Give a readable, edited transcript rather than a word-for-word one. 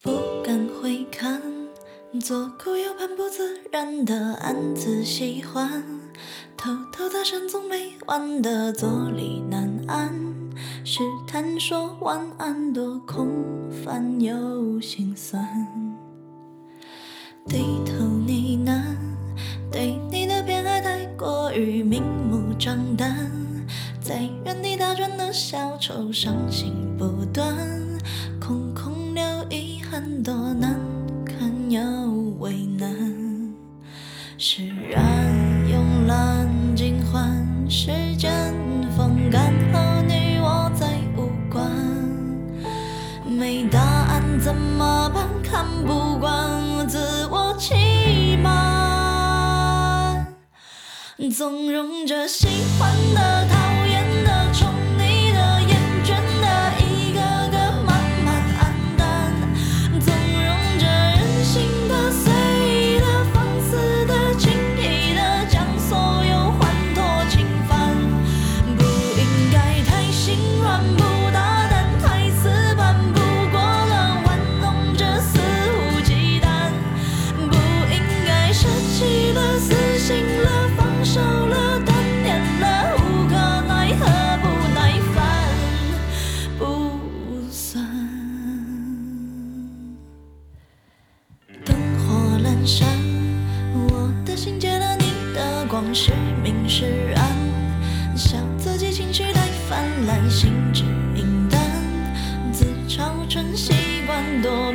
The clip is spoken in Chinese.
不敢回看，左顾右盼不自然的暗自喜欢，偷偷在山总没完的坐立难安，试探说晚安多空泛又心酸，低头呢喃，对你的偏爱太过于明目张胆，在原地打转的小丑伤心不断，空空留遗憾多难堪又为难，释然慵懒尽欢，时间风干后你我再无关，没答案怎么办？看不惯自我欺瞒，纵容着喜欢的、讨厌的、宠你的、厌倦的，一个个慢慢黯淡，纵容着任性的、随意的、放肆的、轻易的，将所有欢脱侵犯，不应该太心软，不大胆，太死板，不过了玩弄着肆无忌惮，不应该舍弃了、死心了、放手了、断念了，无可奈何不耐烦不算。灯火阑珊，我的心借了你的光，是明是暗，笑自己情绪太泛滥，心智阴淡，自嘲成习惯多